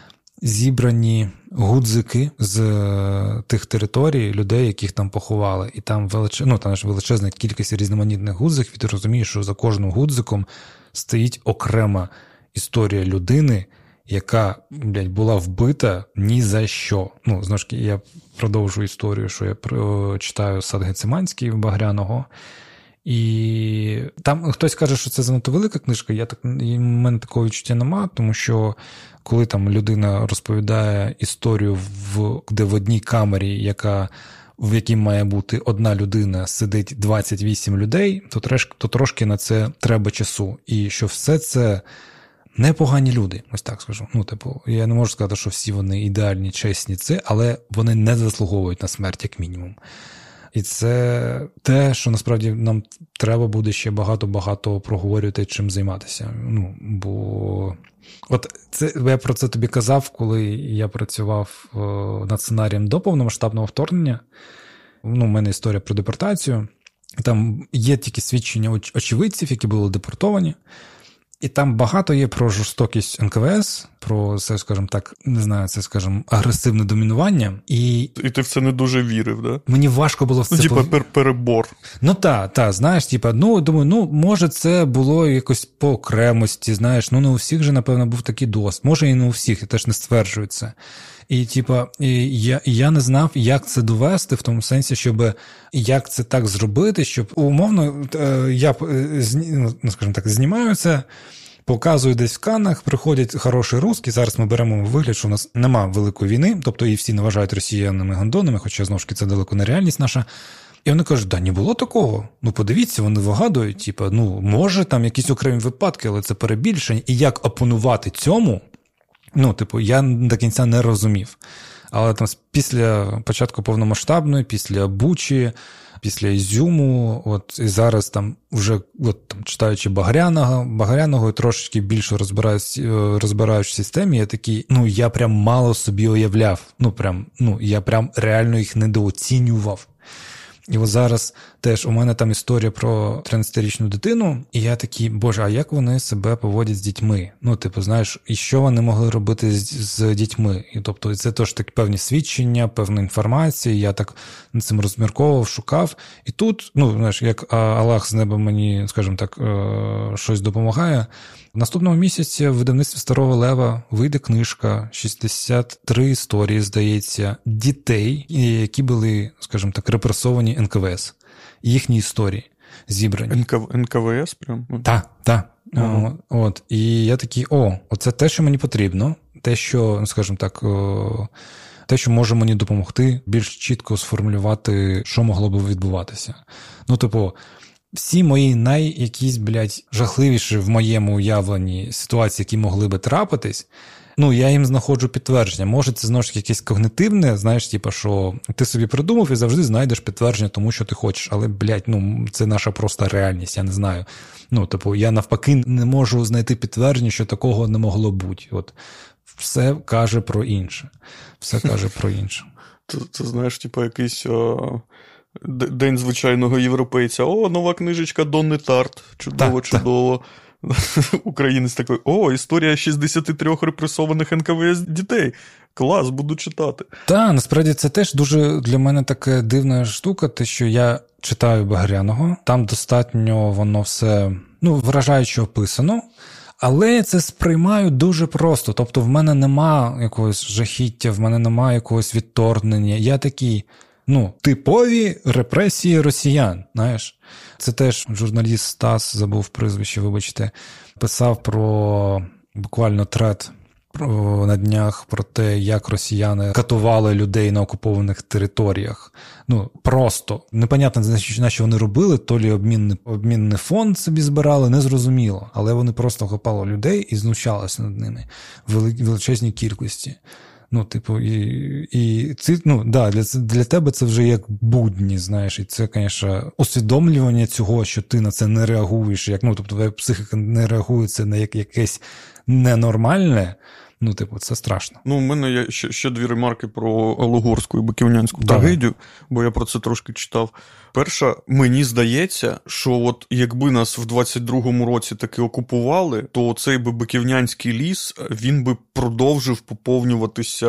зібрані гудзики з тих територій, людей, яких там поховали. І там, велич... ну, там величезна кількість різноманітних гудзиків, і ти розумієш, що за кожним гудзиком стоїть окрема історія людини, яка, блядь, була вбита ні за що. Ну, знову ж таки, я продовжую історію, що я читаю «Сад Гециманський» Багряного. І там хтось каже, що це занадто велика книжка, я так, і в мене такого відчуття нема, тому що коли там людина розповідає історію, в, де в одній камері, яка, в якій має бути одна людина, сидить двадцять вісім людей, то, треш, то трошки на це треба часу. І що все це непогані люди, ось так скажу. Ну, типу, я не можу сказати, що всі вони ідеальні, чесні, це, але вони не заслуговують на смерть, як мінімум. І це те, що насправді нам треба буде ще багато-багато проговорювати, чим займатися. Ну, бо от це, я про це тобі казав, коли я працював над сценарієм до повномасштабного вторгнення. Ну, у мене історія про депортацію. Там є тільки свідчення очевидців, які були депортовані. І там багато є про жорстокість ен ка ве ес, про це, скажімо так, не знаю, це, скажімо, агресивне домінування. І І ти в це не дуже вірив, да? Мені важко було в це... Ну, типа, пер- перебор. Ну, так, так, знаєш, типа, ну, думаю, ну, може, це було якось по окремості, знаєш, ну, не у всіх же, напевно, був такий досвід. Може, і не у всіх, я теж не стверджую це. І, типа, і я, і я не знав, як це довести, в тому сенсі, щоб, як це так зробити, щоб, умовно, я, ну, скажімо так, знімаю це, показую десь в Каннах, приходять хороші русські, зараз ми беремо вигляд, що у нас нема великої війни, тобто і всі не вважають росіянами гандонами, хоча, знову ж таки, це далеко не реальність наша. І вони кажуть, да, не було такого. Ну, подивіться, вони вигадують, типу, ну, може, там якісь окремі випадки, але це перебільшення. І як опонувати цьому, ну, типу, я до кінця не розумів. Але там після початку повномасштабної, після Бучі, після Ізюму, от і зараз там вже от, там, читаючи Багряного, Багряного і трошечки більше розбираюсь, розбираючи в системі, я такий, ну, я прям мало собі уявляв. Ну, прям, ну, я прям реально їх недооцінював. І от зараз теж у мене там історія про тринадцятирічну дитину, і я такий, боже, а як вони себе поводять з дітьми? Ну, типу, знаєш, і що вони могли робити з, з дітьми? І тобто це теж такі певні свідчення, певна інформація, я так над цим розмірковував, шукав. І тут, ну, знаєш, як Аллах з неба мені, скажімо так, щось допомагає, в наступному місяці в видавництві Старого Лева вийде книжка, шістдесят три історії, здається, дітей, які були, скажімо так, репресовані ен ка ве ес. Їхні історії зібрані. ен ка ве ес прям? Так, так. Ага. От. І я такий, о, оце те, що мені потрібно, те, що, скажімо так, те, що може мені допомогти більш чітко сформулювати, що могло б відбуватися. Ну, типу, всі мої най якісь, блядь, жахливіші в моєму уявленні ситуації, які могли би трапитись, ну, я їм знаходжу підтвердження. Може, це, знову ж таки, якесь когнитивне, знаєш, типу, що ти собі придумав і завжди знайдеш підтвердження тому, що ти хочеш. Але, блядь, ну, це наша просто реальність, я не знаю. Ну, типу, я навпаки не можу знайти підтвердження, що такого не могло бути. От, все каже про інше. Все каже про інше. Це, це знаєш, типу, якийсь... О... День звичайного європейця. О, нова книжечка Донни Тарт. Чудово, так, чудово. Так. Українець такий, о, історія шістдесят три репресованих ен ка ве ес дітей. Клас, буду читати. Так, насправді це теж дуже для мене така дивна штука, те, що я читаю Багряного, там достатньо воно все, ну, вражаюче описано, але я це сприймаю дуже просто. Тобто в мене нема якогось жахіття, в мене нема якогось відторгнення. Я такий... Ну, типові репресії росіян, знаєш. Це теж журналіст Стас, забув прізвище, вибачте, писав про буквально тред про, на днях про те, як росіяни катували людей на окупованих територіях. Ну, просто. Непонятно, на що вони робили, то лі обмінний, обмінний фонд собі збирали, незрозуміло. Але вони просто хапали людей і знущалися над ними в величезній кількості. Ну, типу, і, і це, ну, да, для, для тебе це вже як будні, знаєш, і це, звісно, усвідомлювання цього, що ти на це не реагуєш, як, ну, тобто, твоя психіка не реагує це на як, якесь ненормальне, ну, типу, це страшно. Ну, у мене є ще, ще дві ремарки про Лугорську і Биківнянську трагедію, бо я про це трошки читав. Перша, мені здається, що от якби нас в двадцять другому році таки окупували, то цей би Биківнянський ліс, він би продовжив поповнюватися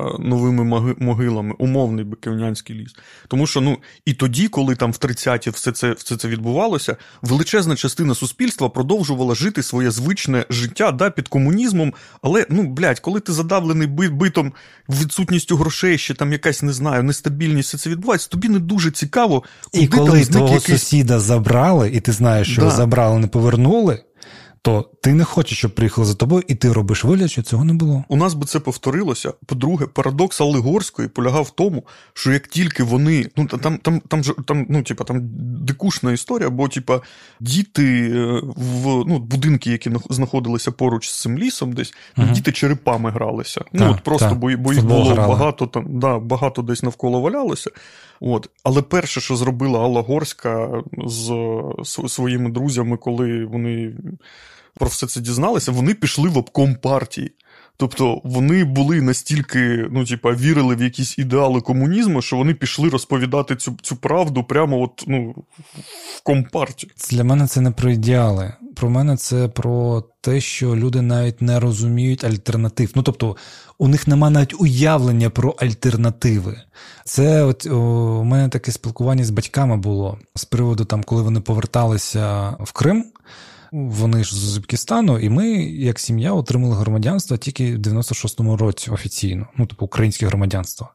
новими могилами, умовний Биківнянський ліс. Тому що, ну, і тоді, коли там в тридцяті все це, все це відбувалося, величезна частина суспільства продовжувала жити своє звичне життя, да, під комунізмом, але, ну, блядь, коли ти задавлений битом, відсутністю грошей, ще там якась, не знаю, нестабільність, все це відбувається, тобі не дуже цікаво. І коли твого якийсь... сусіда забрали, і ти знаєш, що да. забрали, не повернули, то ти не хочеш, щоб приїхали за тобою, і ти робиш вигляд, що цього не було. У нас би це повторилося. По-друге, парадокс Алегорської полягав в тому, що як тільки вони, ну там, там, там, там, ну, типа, там дикушна історія, бо типа діти в ну, будинки, які знаходилися поруч з цим лісом, десь угу. діти черепами гралися. Так, ну от просто так. бо, бо їх було грали. багато там, да, багато десь навколо валялося. От. Але перше, що зробила Алла Горська з своїми друзями, коли вони про все це дізналися, вони пішли в обком партії. Тобто вони були настільки, ну, типа, вірили в якісь ідеали комунізму, що вони пішли розповідати цю, цю правду прямо от, ну, в компартію. Для мене це не про ідеали. Про мене це про те, що люди навіть не розуміють альтернатив. Ну, тобто, у них нема навіть уявлення про альтернативи. Це от о, у мене таке спілкування з батьками було з приводу, там, коли вони поверталися в Крим. Вони ж з Узбекистану, і ми, як сім'я, отримали громадянство тільки в дев'яносто шостому році офіційно, ну, типу, українське громадянство.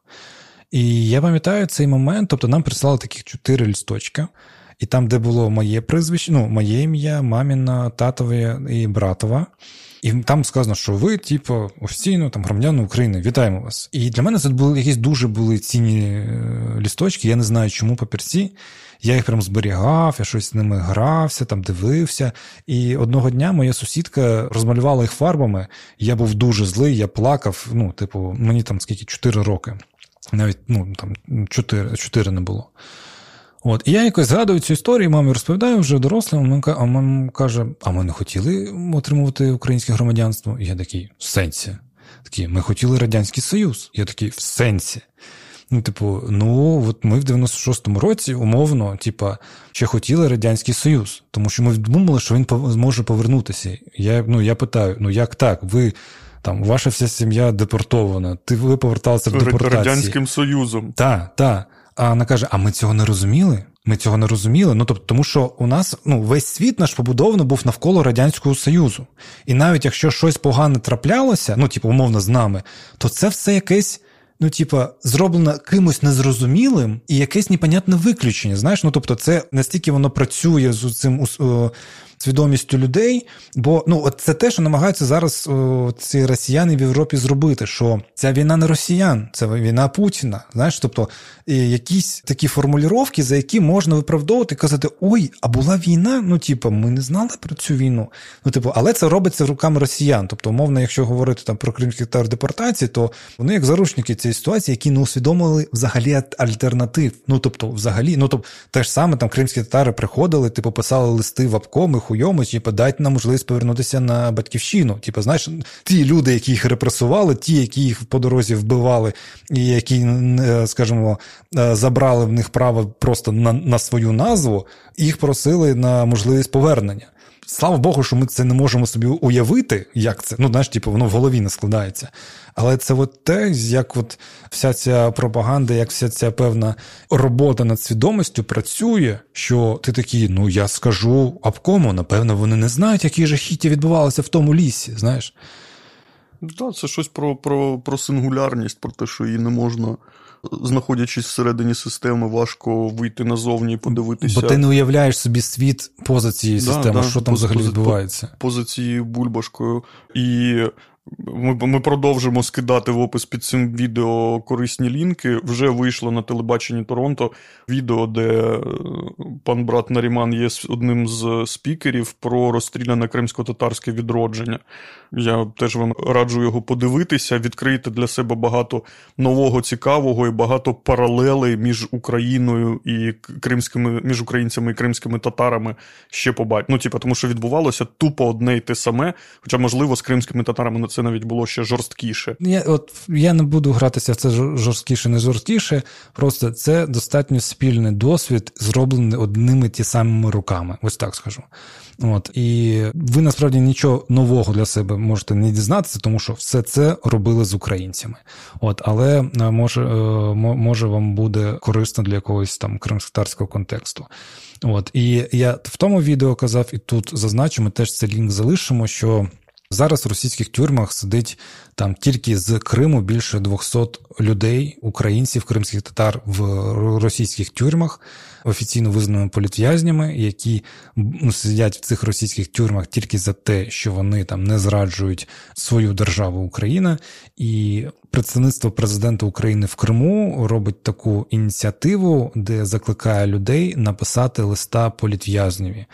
І я пам'ятаю цей момент, тобто нам прислали таких чотири лісточка, і там, де було моє прізвище, ну, моє ім'я, маміна, татове і братова, і там сказано, що ви, типу, офіційно там громадяни України, вітаємо вас. І для мене це були якісь дуже були цінні лісточки, я не знаю, чому папірці. Я їх прям зберігав, я щось з ними грався, там дивився. І одного дня моя сусідка розмалювала їх фарбами, я був дуже злий, я плакав, ну, типу, мені там скільки, чотири роки. Навіть, ну, там, чотири, чотири не було. От, і я якось згадую цю історію, мамі розповідаю вже дорослим, а мама каже, а ми не хотіли отримувати українське громадянство? І я такий, в сенсі. Такий, ми хотіли Радянський Союз. Я такий, в сенсі. Ну, типу, ну, от ми в дев'яносто шостому році, умовно, типа, ще хотіли Радянський Союз, тому що ми думали, що він зможе повернутися. Я, ну, я питаю, ну, як так? Ви, там, ваша вся сім'я депортована, ти, ви поверталися в депортації. Радянським Союзом. Так, так. А вона каже, а ми цього не розуміли? Ми цього не розуміли, ну, тобто, тому що у нас, ну, весь світ наш побудовано був навколо Радянського Союзу. І навіть якщо щось погане траплялося, ну, типу, умовно, з нами, то це все якесь, ну, типа, зроблено кимось незрозумілим і якесь непонятне виключення, знаєш? Ну, тобто, це настільки воно працює з цим о, свідомістю людей, бо, ну, от це те, що намагаються зараз о, ці росіяни в Європі зробити, що ця війна не росіян, це війна Путіна, знаєш? Тобто, якісь такі формулювання, за які можна виправдовувати і казати, ой, а була війна? Ну, типу, ми не знали про цю війну. Ну, типу, але це робиться руками росіян. Тобто, умовно, якщо говорити там про кримських татар депортації, то вони як заручники цієї ситуації, які не усвідомили взагалі альтернатив. Ну, тобто, взагалі, ну, тобто, те ж саме там кримські татари приходили, типу, писали листи в обкоми, хуйоми, типу, дайте нам можливість повернутися на батьківщину. Типу, знаєш, ті люди, які їх репресували, ті, які їх по дорозі вбивали, і які, скажімо, забрали в них право просто на, на свою назву, і їх просили на можливість повернення. Слава Богу, що ми це не можемо собі уявити, як це, ну, знаєш, типу, воно в голові не складається. Але це от те, як от вся ця пропаганда, як вся ця певна робота над свідомістю працює, що ти такий, ну, я скажу обкому, напевно, вони не знають, які жахіття відбувалися в тому лісі, знаєш. Так, да, це щось про, про, про сингулярність, про те, що її не можна, знаходячись всередині системи, важко вийти назовні і подивитися. Бо ти не уявляєш собі світ поза цією да, системою, да, що там поза, взагалі відбувається. Поза цією бульбашкою. І ми, ми продовжимо скидати в опис під цим відео корисні лінки. Вже вийшло на телебаченні Торонто відео, де пан брат Наріман є одним з спікерів про розстріляне кримсько-татарське відродження. Я теж вам раджу його подивитися, відкрити для себе багато нового, цікавого і багато паралелей між Україною і кримськими, між українцями і кримськими татарами ще побачити. Ну, типу, тому що відбувалося тупо одне й те саме, хоча, можливо, з кримськими татарами це навіть було ще жорсткіше. Я, от, я не буду гратися в це жорсткіше, не жорсткіше, просто це достатньо спільний досвід, зроблений одними ті самими руками, ось так скажу. От, і ви, насправді, нічого нового для себе можете не дізнатися, тому що все це робили з українцями. От, але може, може вам буде корисно для якогось там кримськотатарського контексту. От, і я в тому відео казав, і тут зазначу, ми теж цей лінк залишимо, що Зараз в російських тюрмах сидить там тільки з Криму більше двісті людей, українців, кримських татар в російських тюрмах, офіційно визнаними політв'язнями, які ну, сидять в цих російських тюрмах тільки за те, що вони там не зраджують свою державу Україна. І представництво президента України в Криму робить таку ініціативу, де закликає людей написати листа політв'язневі.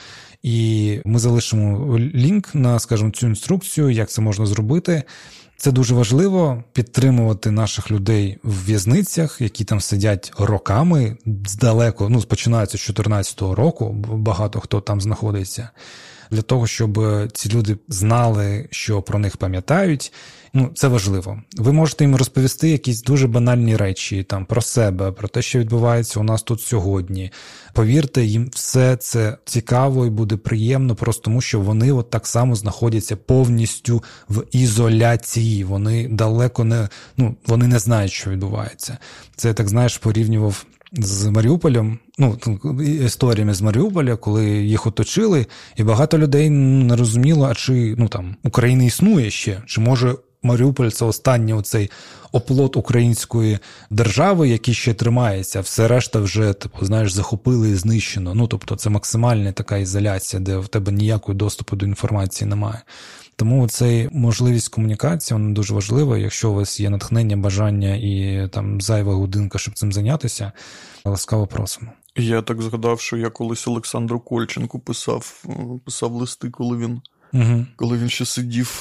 І ми залишимо лінк на, скажімо, цю інструкцію, як це можна зробити. Це дуже важливо – підтримувати наших людей в в'язницях, які там сидять роками, здалеку, ну, починається з чотирнадцятого року, багато хто там знаходиться, для того, щоб ці люди знали, що про них пам'ятають. Ну, це важливо. Ви можете їм розповісти якісь дуже банальні речі там про себе, про те, що відбувається у нас тут сьогодні. Повірте, їм все це цікаво і буде приємно, просто тому, що вони от так само знаходяться повністю в ізоляції. Вони далеко не, ну, вони не знають, що відбувається. Це, так знаєш, порівнював з Маріуполем, ну, історіями з Маріуполя, коли їх оточили, і багато людей не розуміло, а чи, ну, там, Україна існує ще, чи може Маріуполь – це останній оцей оплот української держави, який ще тримається, все решта вже, типу, знаєш, захопили і знищено. Ну, тобто це максимальна така ізоляція, де в тебе ніякого доступу до інформації немає. Тому ця можливість комунікації, вона дуже важлива. Якщо у вас є натхнення, бажання і там зайва годинка, щоб цим зайнятися, ласкаво просимо. Я так згадав, що я колись Олександру Кольченку писав, писав листи, коли він, угу. коли він ще сидів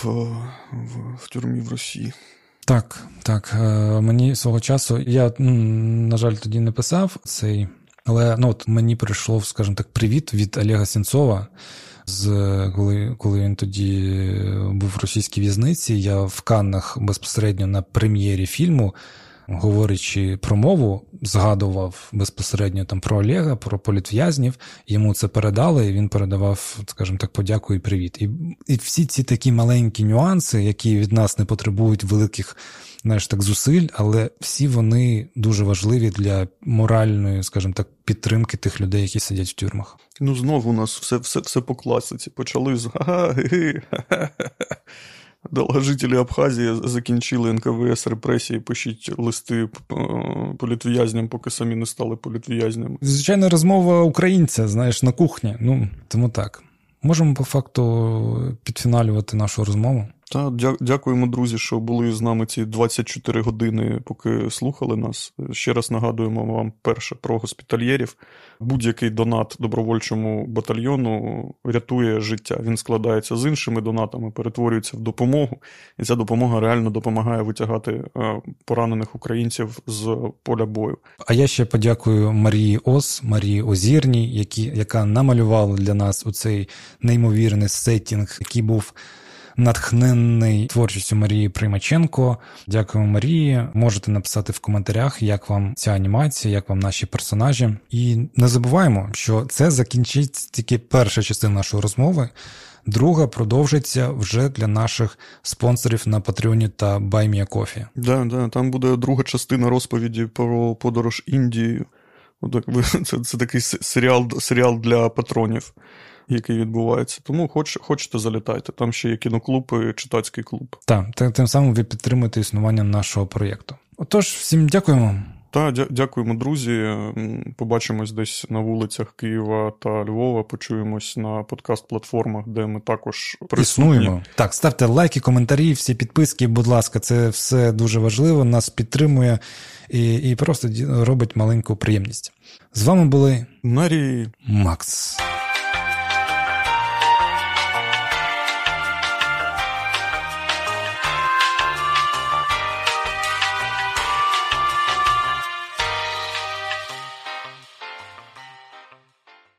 в, в тюрмі в Росії. Так, так. Мені свого часу, я, на жаль, тоді не писав цей, але ну, от мені прийшло, скажімо так, привіт від Олега Сенцова, з, коли, коли він тоді був в російській в'язниці. Я в Каннах безпосередньо на прем'єрі фільму, говорячи про мову, згадував безпосередньо там про Олега, про політв'язнів, йому це передали, і він передавав, скажімо так, подяку і привіт. І, і всі ці такі маленькі нюанси, які від нас не потребують великих, знаєш, так, зусиль, але всі вони дуже важливі для моральної, скажімо так, підтримки тих людей, які сидять в тюрмах. Ну, знову у нас все, все, все по класиці. Почали з га-га-га-га. Долгожителі Абхазії закінчили ен ка ве ес репресії, пишіть листи політв'язням, поки самі не стали політв'язнями. Звичайна розмова українця, знаєш, на кухні. Ну, тому так. Можемо по факту підфіналювати нашу розмову. Так, дякуємо, друзі, що були з нами ці двадцять чотири години, поки слухали нас. Ще раз нагадуємо вам, перше, про госпітальєрів. Будь-який донат добровольчому батальйону рятує життя. Він складається з іншими донатами, перетворюється в допомогу, і ця допомога реально допомагає витягати поранених українців з поля бою. А я ще подякую Марії Ос, Марії Озірній, які, яка намалювала для нас оцей неймовірний сеттінг, який був натхненний творчістю Марії Приймаченко. Дякуємо, Марії. Можете написати в коментарях, як вам ця анімація, як вам наші персонажі. І не забуваємо, що це закінчить тільки перша частина нашої розмови. Друга продовжиться вже для наших спонсорів на Патреоні та Buy Me a Coffee. Да, да, там буде друга частина розповіді про подорож Індією. Це, це такий серіал, серіал для патронів, який відбувається. Тому хоч, хочете, залітайте. Там ще є кіноклуб і читацький клуб. Так, тим самим ви підтримуєте існування нашого проєкту. Отож, всім дякуємо. Так, дя- дякуємо, друзі. Побачимось десь на вулицях Києва та Львова. Почуємось на подкаст-платформах, де ми також присутні. Існуємо. Так, ставте лайки, коментарі, всі підписки, будь ласка. Це все дуже важливо, нас підтримує і, і просто робить маленьку приємність. З вами були Нарі Макс.